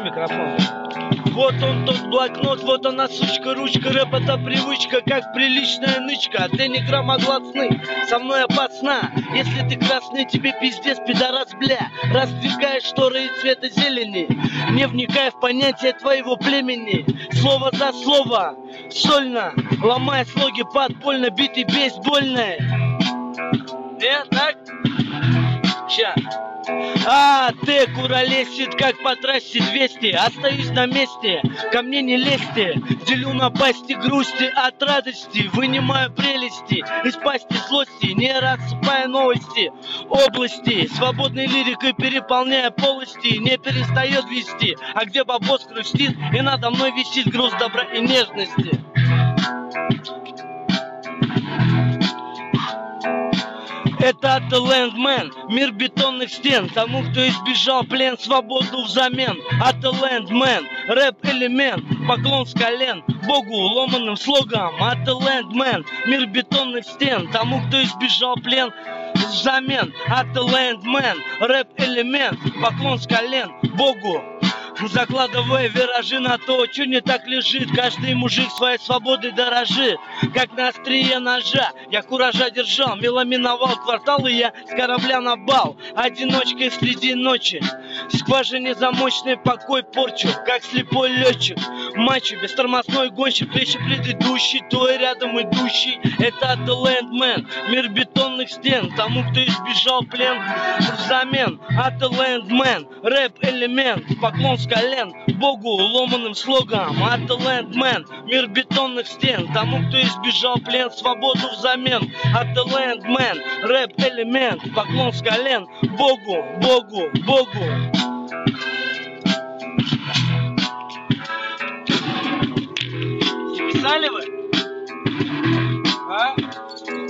микрофон. Вот он тот блокнот, вот она сучка, ручка. Рэп это привычка, как приличная нычка. А ты не громогласный, со мной опасна. Если ты красный, тебе пиздец, пидорас, бля. Раздвигаешь шторы и цвета зелени, не вникая в понятие твоего племени. Слово за слово, сольно, ломая слоги подпольно, битый бейсбольной. Так? Ща. А, ты куролесит, как по трассе 200. Остаюсь на месте, ко мне не лезьте. Делю на пасти грусти от радости. Вынимаю прелести из пасти злости, не рассыпая новости области. Свободной лирикой переполняя полости, не перестает вести. А где бабос хрустит, и надо мной висит груз добра и нежности. Это The Landman, мир бетонных стен. Тому, кто избежал плен, свободу взамен. The Landman, рэп-элемент, поклон с колен Богу ломаным слогом. The Landman, мир бетонных стен. Тому, кто избежал плен, взамен. The Landman, рэп-элемент, поклон с колен Богу. Закладывая виражи на то, что не так лежит. Каждый мужик своей свободой дорожит, как на острие ножа. Я куража держал, мило миновал кварталы, я с корабля на бал. Одиночкой среди ночи, скважине замочный покой порчу, как слепой летчик. Мачо, бестормозной гонщик, плечи предыдущий, твой рядом идущий. Это The Landman, мир бетонных стен. Тому, кто избежал плен, взамен. The Landman, рэп-элемент, поклон с колен Богу ломаным слогом. The Landman, мир бетонных стен. Тому, кто избежал плен, свободу взамен. The Landman, рэп-элемент, поклон с колен Богу, Богу, Богу. Записали вы? А?